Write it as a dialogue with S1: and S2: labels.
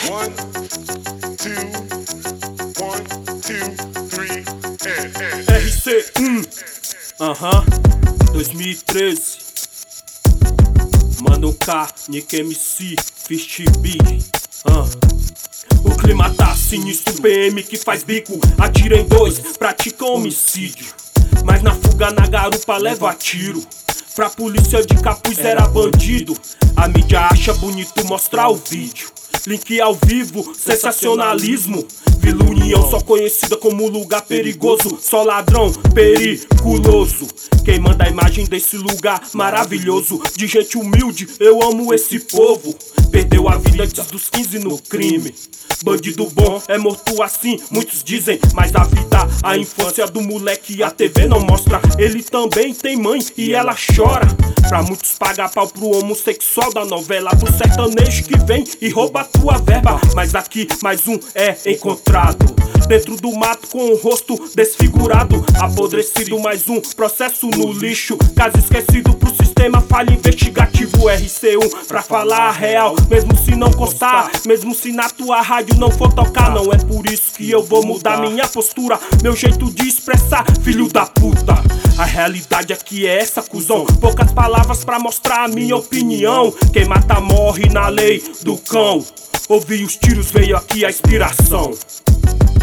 S1: One, two, 3, and.
S2: RC1, 2013. Mano K, Nick MC, Fist Big. O clima tá sinistro, PM que faz bico, atira em dois, pratica homicídio. Mas na fuga na garupa leva tiro. Pra polícia de capuz era bandido. A mídia acha bonito mostrar o vídeo. Link ao vivo, sensacionalismo. Vila União só conhecida como lugar perigoso. Só ladrão periculoso. Quem manda a imagem desse lugar maravilhoso. De gente humilde, eu amo esse povo. Perdeu a vida antes dos 15 no crime. Bandido bom é morto assim, muitos dizem. Mas a vida, a infância do moleque a TV não mostra. Ele também tem mãe e ela chora. Pra muitos pagar pau pro homossexual da novela, pro sertanejo que vem e rouba tua verba. Mas aqui mais um é encontrado dentro do mato com o rosto desfigurado. Apodrecido, mais um processo no lixo. Caso esquecido pro sistema, falha investigativo. RC1 pra falar a real, mesmo se não constar, mesmo se na tua rádio não for tocar. Não é por isso que eu vou mudar minha postura, meu jeito de expressar, filho da puta. A realidade aqui é essa, cuzão. Poucas palavras pra mostrar a minha opinião. Quem mata morre na lei do cão. Ouvi os tiros, veio aqui a inspiração.